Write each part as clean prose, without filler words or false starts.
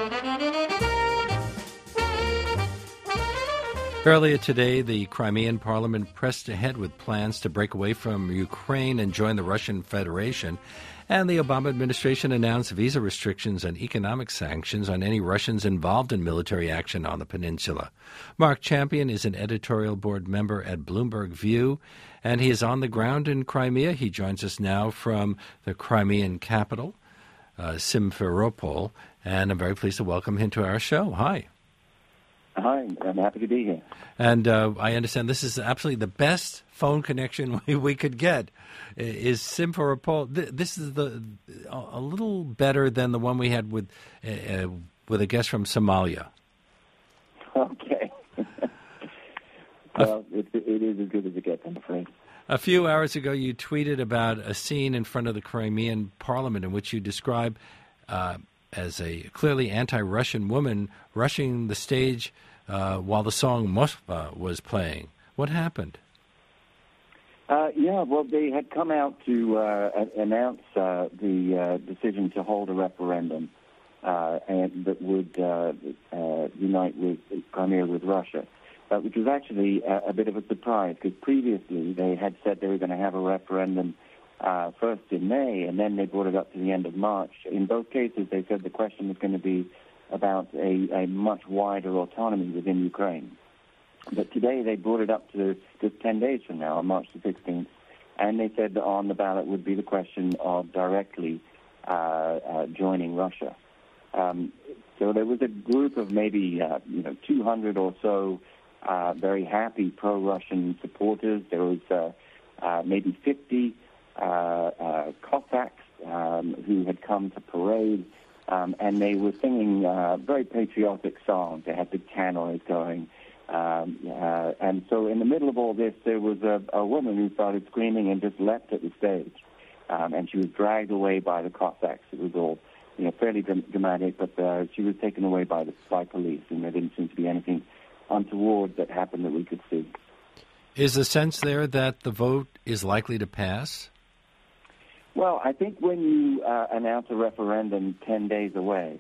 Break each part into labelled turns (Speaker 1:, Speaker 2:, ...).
Speaker 1: Earlier today, the Crimean parliament pressed ahead with plans to break away from Ukraine and join the Russian Federation, and the Obama administration announced visa restrictions and economic sanctions on any Russians involved in military action on the peninsula. Mark Champion is an editorial board member at Bloomberg View, and he is on the ground in Crimea. He joins us now from the Crimean capital, Simferopol, and I'm very pleased to welcome him to our show. Hi.
Speaker 2: Hi, I'm happy to be here.
Speaker 1: And I understand this is absolutely the best phone connection we could get. Is Simferopol? This is a little better than the one we had with a guest from Somalia.
Speaker 2: Okay. Well, it is as good as it gets, I'm afraid.
Speaker 1: A few hours ago, you tweeted about a scene in front of the Crimean parliament in which you describe as a clearly anti-Russian woman rushing the stage while the song Moskva was playing. What happened?
Speaker 2: Well, they had come out to announce the decision to hold a referendum and that would unite with Crimea with Russia, which was actually a bit of a surprise because previously they had said they were going to have a referendum first in May, and then they brought it up to the end of March. In both cases, they said the question was going to be about a much wider autonomy within Ukraine. But today they brought it up to just 10 days from now, on March the 16th, and they said that on the ballot would be the question of directly joining Russia. So there was a group of maybe 200 or so very happy pro-Russian supporters. There was maybe 50 Cossacks who had come to parade, and they were singing very patriotic songs. They had big tannoys going. And so in the middle of all this, there was a woman who started screaming and just leapt at the stage. And she was dragged away by the Cossacks. It was all fairly dramatic, but she was taken away by police, and there didn't seem to be anything untoward that happened that we could see.
Speaker 1: Is the sense there that the vote is likely to pass?
Speaker 2: Well, I think when you announce a referendum 10 days away,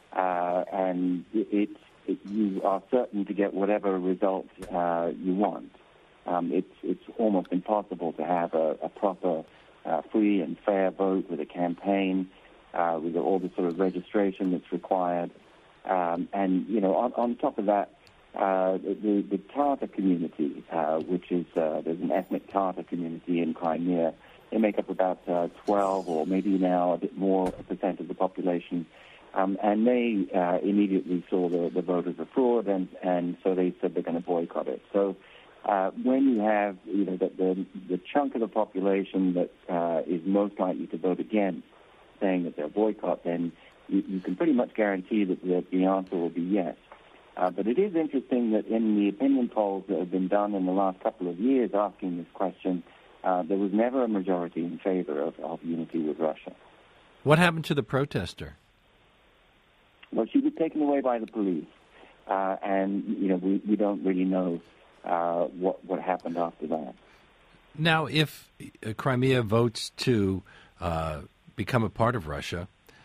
Speaker 2: and you are certain to get whatever result you want, it's almost impossible to have a proper, free and fair vote with a campaign, with all the sort of registration that's required. And, on top of that, the Tatar community, which is, there's an ethnic Tatar community in Crimea. They make up about 12 or maybe now a bit more percent of the population. And they immediately saw the vote as a fraud, and so they said they're going to boycott it. So when you have the chunk of the population that is most likely to vote against saying that they'll boycott, then you can pretty much guarantee that the answer will be yes. But it is interesting that in the opinion polls that have been done in the last couple of years asking this question, there was never a majority in favor of unity with Russia.
Speaker 1: What happened to the protester?
Speaker 2: Well, she was taken away by the police, and we don't really know what happened after that.
Speaker 1: Now, if Crimea votes to become a part of Russia,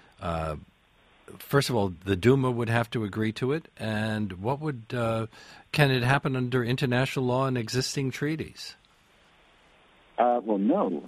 Speaker 1: first of all, the Duma would have to agree to it, and can it happen under international law and existing treaties?
Speaker 2: Well, no.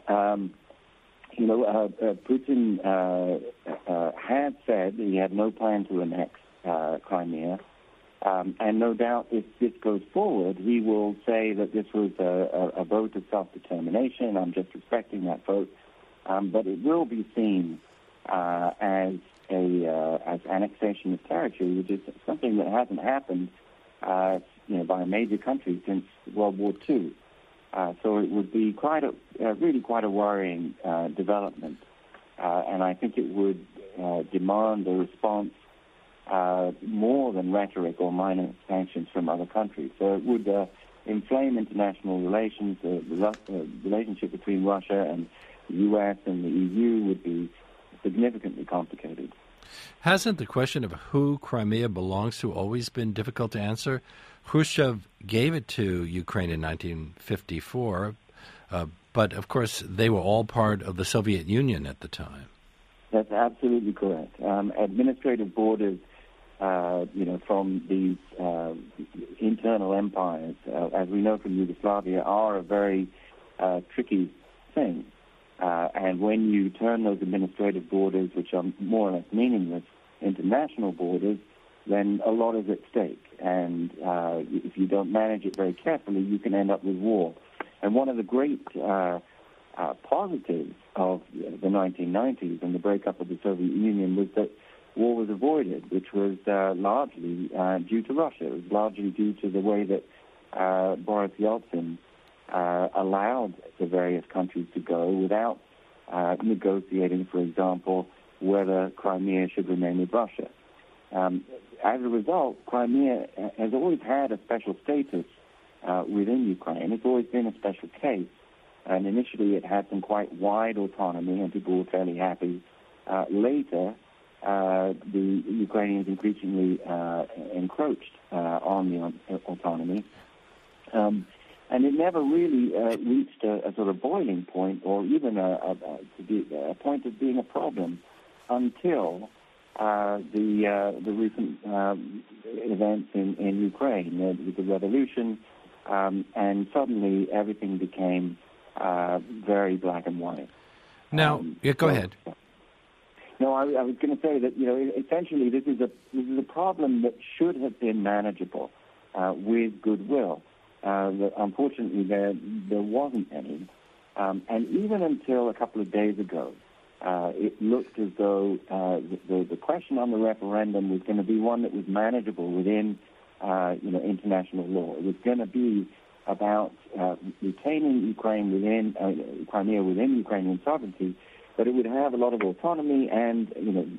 Speaker 2: Putin had said he had no plan to annex Crimea, and no doubt if this goes forward, he will say that this was a vote of self-determination. I'm just respecting that vote, but it will be seen as annexation of territory, which is something that hasn't happened, by a major country since World War II. So it would be really quite a worrying development, and I think it would demand a response more than rhetoric or minor sanctions from other countries. So it would inflame international relations. The relationship between Russia and the U.S. and the EU would be significantly complicated.
Speaker 1: Hasn't the question of who Crimea belongs to always been difficult to answer? Khrushchev gave it to Ukraine in 1954, but of course they were all part of the Soviet Union at the time.
Speaker 2: That's absolutely correct. Administrative borders from these internal empires, as we know from Yugoslavia, are a very tricky thing. And when you turn those administrative borders, which are more or less meaningless, into national borders, then a lot is at stake. And if you don't manage it very carefully, you can end up with war. And one of the great positives of the 1990s and the breakup of the Soviet Union was that war was avoided, which was largely due to Russia. It was largely due to the way that Boris Yeltsin allowed the various countries to go without negotiating, for example, whether Crimea should remain with Russia. As a result, Crimea has always had a special status within Ukraine. It's always been a special case. And initially it had some quite wide autonomy, and people were fairly happy. Later, the Ukrainians increasingly encroached on the autonomy. And it never really reached a sort of boiling point, or even a point of being a problem, until the recent events in Ukraine, with the revolution, and suddenly everything became very black and white.
Speaker 1: Now, go ahead.
Speaker 2: No, I was going to say that essentially this is a problem that should have been manageable with goodwill. Unfortunately, there wasn't any, and even until a couple of days ago, it looked as though the question on the referendum was going to be one that was manageable within international law. It was going to be about retaining Ukraine within Crimea within Ukrainian sovereignty, but it would have a lot of autonomy, and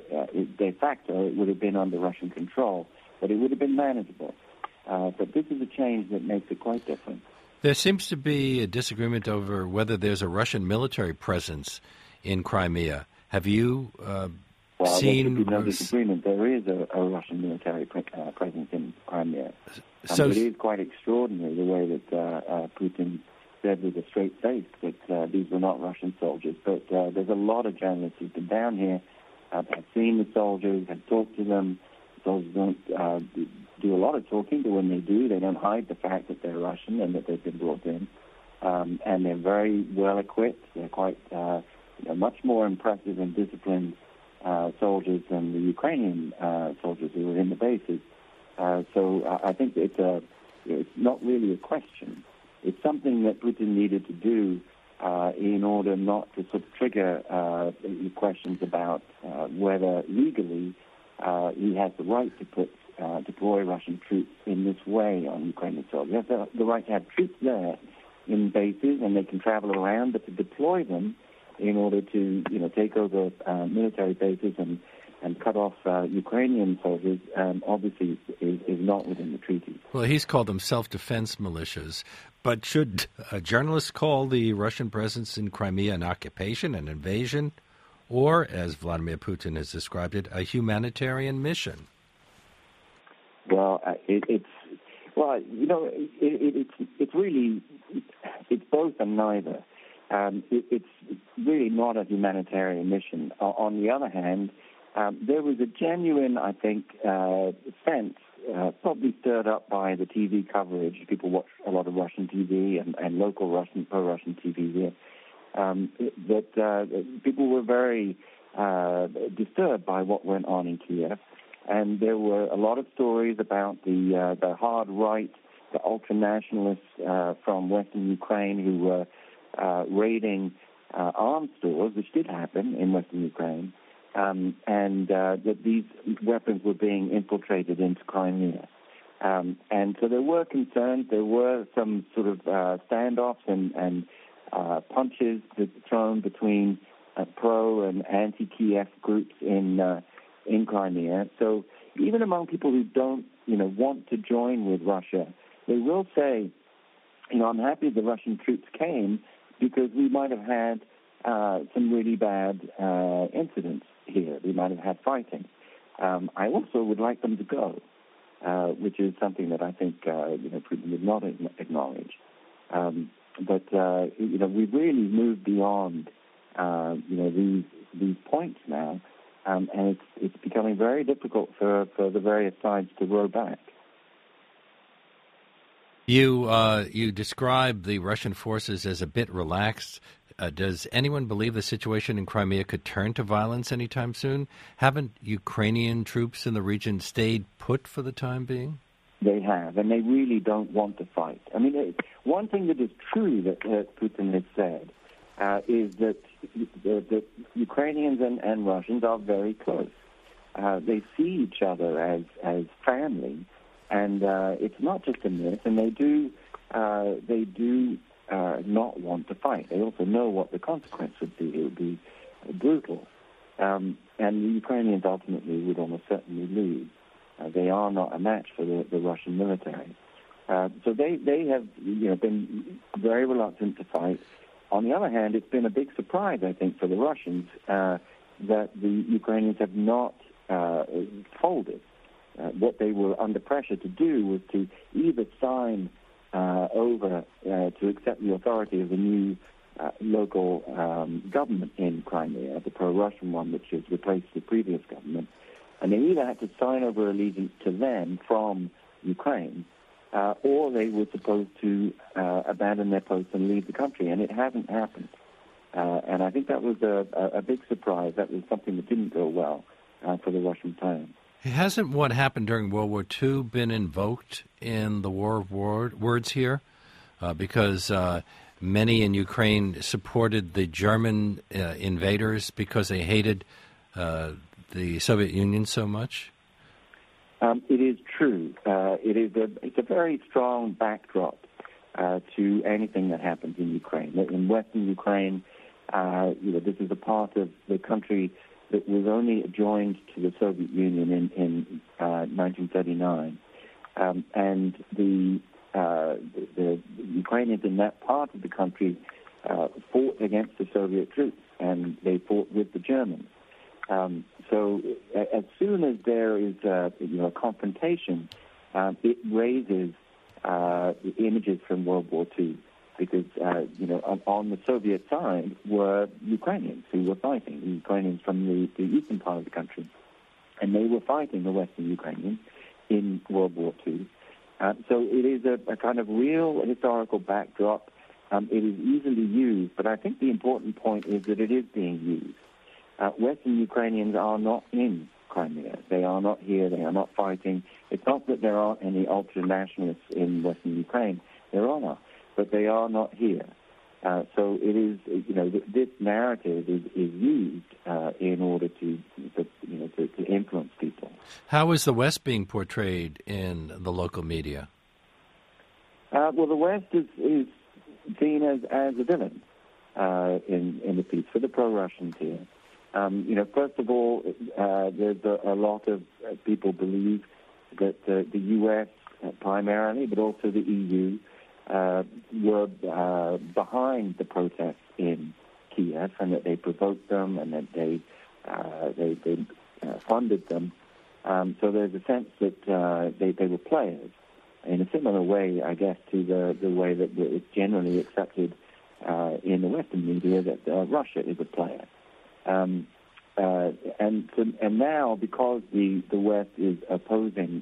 Speaker 2: de facto it would have been under Russian control, but it would have been manageable. But this is a change that makes it quite different.
Speaker 1: There seems to be a disagreement over whether there's a Russian military presence in Crimea. Have you seen?
Speaker 2: There should be no disagreement. There is a Russian military presence in Crimea.
Speaker 1: So
Speaker 2: it is quite extraordinary the way that Putin said with a straight face that these were not Russian soldiers. But there's a lot of journalists who've been down here, have seen the soldiers, have talked to them. Soldiers don't do a lot of talking, but when they do, they don't hide the fact that they're Russian and that they've been brought in. And they're very well equipped. They're quite much more impressive and disciplined soldiers than the Ukrainian soldiers who were in the bases. So I think it's not really a question. It's something that Putin needed to do in order not to sort of trigger questions about whether legally he has the right to deploy Russian troops in this way on Ukrainian soil. He has the right to have troops there in bases, and they can travel around, but to deploy them in order to take over military bases and cut off Ukrainian soldiers, obviously is not within the treaty.
Speaker 1: Well, he's called them self-defense militias. But should journalists call the Russian presence in Crimea an occupation, an invasion, or, as Vladimir Putin has described it, a humanitarian mission?
Speaker 2: Well, it's both and neither. It's really not a humanitarian mission. On the other hand, there was a genuine, I think, sense, probably stirred up by the TV coverage. People watch a lot of Russian TV and local Russian, pro-Russian TV here, that people were very disturbed by what went on in Kiev. And there were a lot of stories about the hard right, the ultra-nationalists from Western Ukraine who were raiding arms stores, which did happen in Western Ukraine, and that these weapons were being infiltrated into Crimea. And so there were concerns. There were some sort of standoffs and punches thrown between pro and anti-Kiev groups in Crimea. So even among people who don't, want to join with Russia, they will say, I'm happy the Russian troops came because we might have had some really bad incidents here. We might have had fighting. I also would like them to go, which is something that I think Putin would not acknowledge. But we've really moved beyond these points now, and it's becoming very difficult for the various sides to row back.
Speaker 1: You describe the Russian forces as a bit relaxed. Does anyone believe the situation in Crimea could turn to violence anytime soon? Haven't Ukrainian troops in the region stayed put for the time being?
Speaker 2: They have, and they really don't want to fight. I mean, one thing that is true that Putin has said is that the Ukrainians and Russians are very close. They see each other as family, and it's not just a myth. And they do not want to fight. They also know what the consequence would be. It would be brutal, and the Ukrainians ultimately would almost certainly lose. They are not a match for the Russian military. So they have been very reluctant to fight. On the other hand, it's been a big surprise, I think, for the Russians that the Ukrainians have not folded. What they were under pressure to do was to either sign over to accept the authority of the new local government in Crimea, the pro-Russian one, which has replaced the previous government, and they either had to sign over allegiance to them from Ukraine, or they were supposed to abandon their posts and leave the country, and it hasn't happened. And I think that was a big surprise. That was something that didn't go well for the Russian plan.
Speaker 1: Hasn't what happened during World War II been invoked in the War of Words here? Because many in Ukraine supported the German invaders because they hated the Soviet Union so much?
Speaker 2: It is true. It's a very strong backdrop to anything that happens in Ukraine. In Western Ukraine, this is a part of the country that was only joined to the Soviet Union in 1939, and the Ukrainians in that part of the country fought against the Soviet troops, and they fought with the Germans. So as soon as there is a confrontation, it raises the images from World War II, because on the Soviet side were Ukrainians who were fighting, the Ukrainians from the eastern part of the country, and they were fighting the Western Ukrainians in World War II. So it is a kind of real historical backdrop. It is easily used, but I think the important point is that it is being used. Western Ukrainians are not in Crimea. They are not here. They are not fighting. It's not that there aren't any ultra-nationalists in Western Ukraine. There are, but they are not here. So it is, this narrative is used in order to influence people.
Speaker 1: How is the West being portrayed in the local media?
Speaker 2: Well, the West is seen as a villain in the piece for the pro-Russians here. First of all, there's a lot of people believe that the U.S. Primarily, but also the EU, were behind the protests in Kiev, and that they provoked them, and that they funded them. So there's a sense that they were players, in a similar way, I guess, to the way that it's generally accepted in the Western media that Russia is a player. And now, because the West is opposing,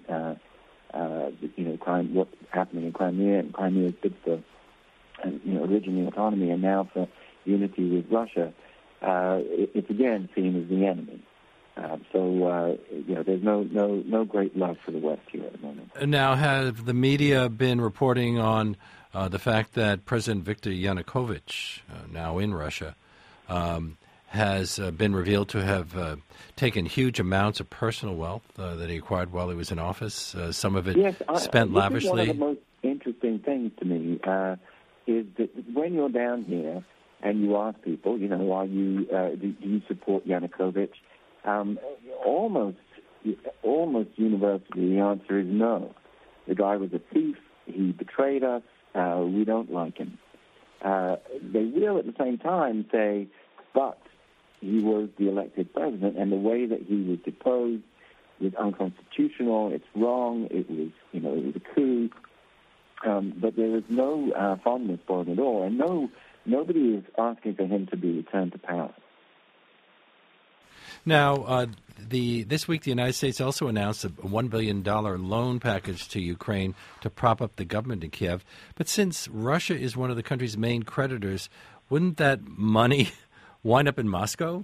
Speaker 2: what's happening in Crimea, and Crimea's bid for, originally autonomy, and now for unity with Russia, it's again seen as the enemy. So there's no great love for the West here at the moment.
Speaker 1: Now, have the media been reporting on the fact that President Viktor Yanukovych, now in Russia, has been revealed to have taken huge amounts of personal wealth that he acquired while he was in office, some of it spent lavishly?
Speaker 2: One of the most interesting things to me is that when you're down here and you ask people, are you do you support Yanukovych? Almost universally, the answer is no. The guy was a thief. He betrayed us. We don't like him. They will, at the same time, say, but he was the elected president, and the way that he was deposed was unconstitutional. It's wrong. It was, it was a coup. But there is no fondness for him at all, and nobody is asking for him to be returned to power.
Speaker 1: Now, this week the United States also announced a $1 billion loan package to Ukraine to prop up the government in Kiev. But since Russia is one of the country's main creditors, wouldn't that money wind up in Moscow?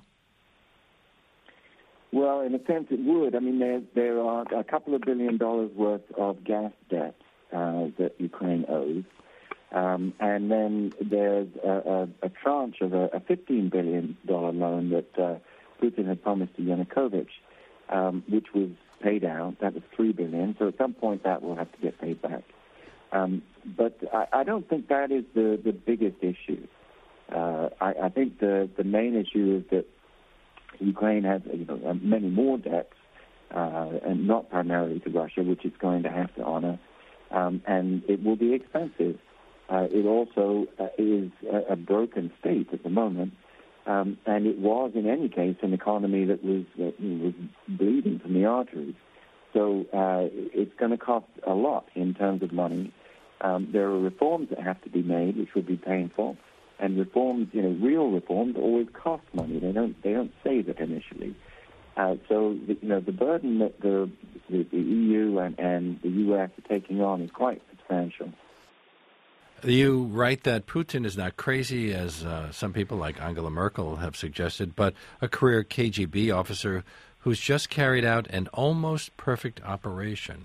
Speaker 2: Well, in a sense, it would. I mean, there are a couple of $1 billion worth of gas debts that Ukraine owes. And then there's a tranche of a $15 billion loan that Putin had promised to Yanukovych, which was paid out. That was $3 billion. So at some point that will have to get paid back. But I don't think that is the biggest issue. I think the main issue is that Ukraine has many more debts, and not primarily to Russia, which it's going to have to honor, and it will be expensive. It also is a broken state at the moment, and it was, in any case, an economy that was bleeding from the arteries. So it's going to cost a lot in terms of money. There are reforms that have to be made, which will be painful, and reforms, real reforms, always cost money. They don't save it initially. So the burden that the EU and the U.S. are taking on is quite substantial.
Speaker 1: You write that Putin is not crazy, as some people like Angela Merkel have suggested, but a career KGB officer who's just carried out an almost perfect operation.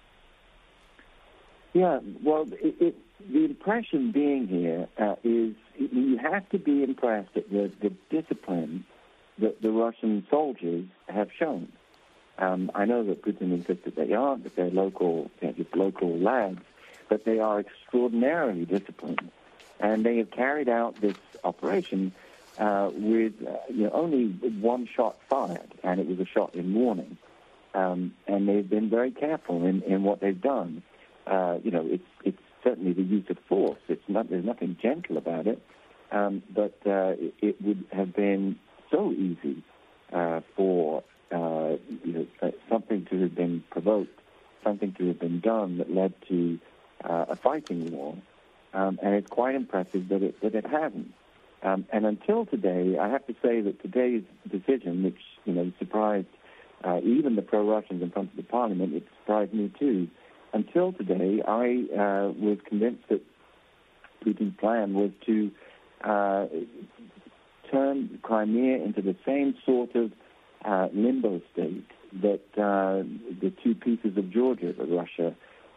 Speaker 1: Yeah,
Speaker 2: well, the impression being here is you have to be impressed at the discipline that the Russian soldiers have shown. I know that Putin insists that they aren't, that they're just local lads, but they are extraordinarily disciplined. And they have carried out this operation with only one shot fired, and it was a shot in warning. And they've been very careful in what they've done. It's certainly the use of force. There's nothing gentle about it, but it would have been so easy for something to have been provoked, something to have been done that led to a fighting war, and it's quite impressive that it hasn't. And until today, I have to say that today's decision, which surprised even the pro-Russians in front of the parliament, it surprised me too. Until today, I was convinced that Putin's plan was to turn Crimea into the same sort of limbo state that the two pieces of Georgia that Russia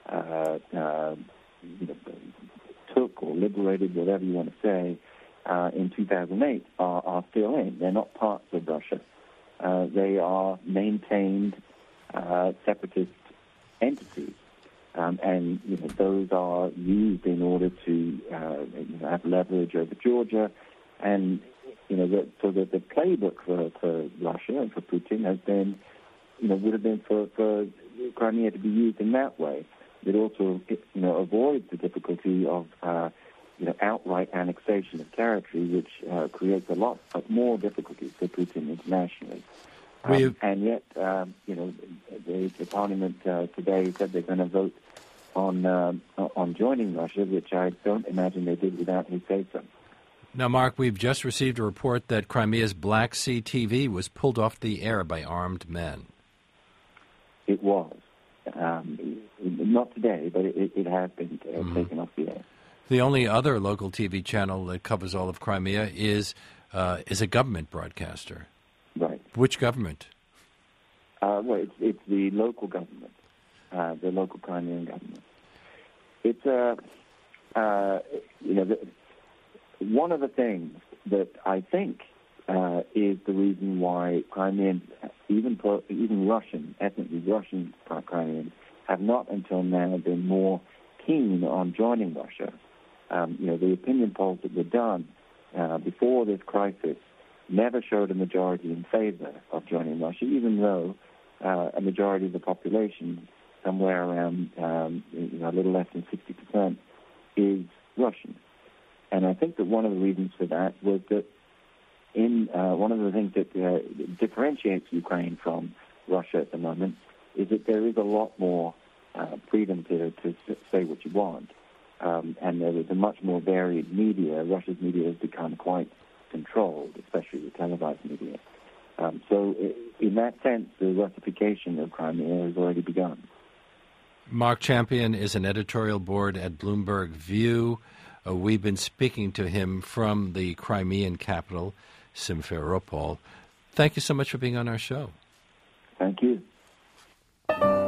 Speaker 2: took or liberated, whatever you want to say, in 2008 are still in. They're not parts of Russia. They are maintained separatist entities. And those are used in order to have leverage over Georgia, and so that the playbook for Russia and for Putin has been, would have been for Crimea to be used in that way. It also, avoids the difficulty of outright annexation of territory, which creates a lot more difficulties for Putin internationally. And yet, the parliament today said they're going to vote on joining Russia, which I don't imagine they did without his say-so.
Speaker 1: Now, Mark, we've just received a report that Crimea's Black Sea TV was pulled off the air by armed men.
Speaker 2: It was. Not today, but it has been taken off the air.
Speaker 1: The only other local TV channel that covers all of Crimea is a government broadcaster.
Speaker 2: Right.
Speaker 1: Which government?
Speaker 2: Well, it's the local government, the local Crimean government. It's one of the things that I think is the reason why Crimeans, even Russian, ethnically Russian Crimeans, have not until now been more keen on joining Russia. The opinion polls that were done before this crisis never showed a majority in favor of joining Russia, even though a majority of the population, somewhere around a little less than 60%, is Russian. And I think that one of the reasons for that was that one of the things that differentiates Ukraine from Russia at the moment is that there is a lot more freedom to say what you want. And there is a much more varied media. Russia's media has become quite controlled, especially the televised media. So in that sense, the Russification of Crimea has already begun.
Speaker 1: Mark Champion is an editorial board at Bloomberg View. We've been speaking to him from the Crimean capital, Simferopol. Thank you so much for being on our show.
Speaker 2: Thank you.